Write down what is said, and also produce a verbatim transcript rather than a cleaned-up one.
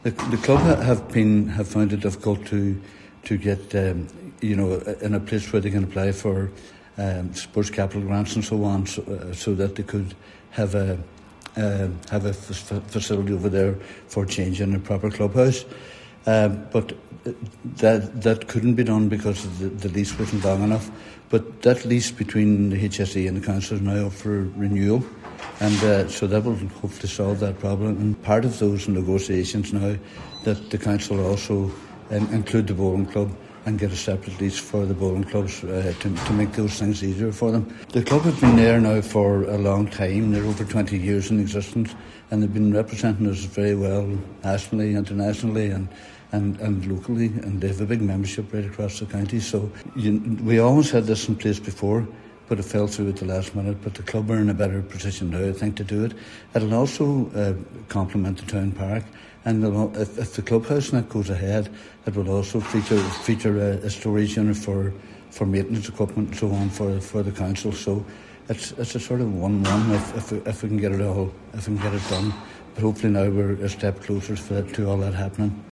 The, the club ha- have been have found it difficult to to get um, you know in a place where they can apply for um, sports capital grants and so on, so, uh, so that they could have a uh, have a f- facility over there for changing a proper clubhouse. Um, but that that couldn't be done because the, the lease wasn't long enough. But that lease between the H S E and the council is now up for renewal. And uh, so that will hopefully solve that problem. And part of those negotiations now, that the council will also um, include the bowling club and get a separate lease for the bowling clubs uh, to, to make those things easier for them. The club have been there now for a long time. They're over twenty years in existence, and they've been representing us very well nationally, internationally, and and, and locally, and they have a big membership right across the county. So you, we always had this in place before, but it fell through at the last minute. But the club are in a better position now, I think, to do it. It'll also uh, complement the town park, and if, if the clubhouse net goes ahead, it will also feature feature a, a storage unit for, for maintenance equipment and so on for for the council. So it's it's a sort of one-one if if we, if we can get it all if we can get it done. But hopefully now we're a step closer to all that happening.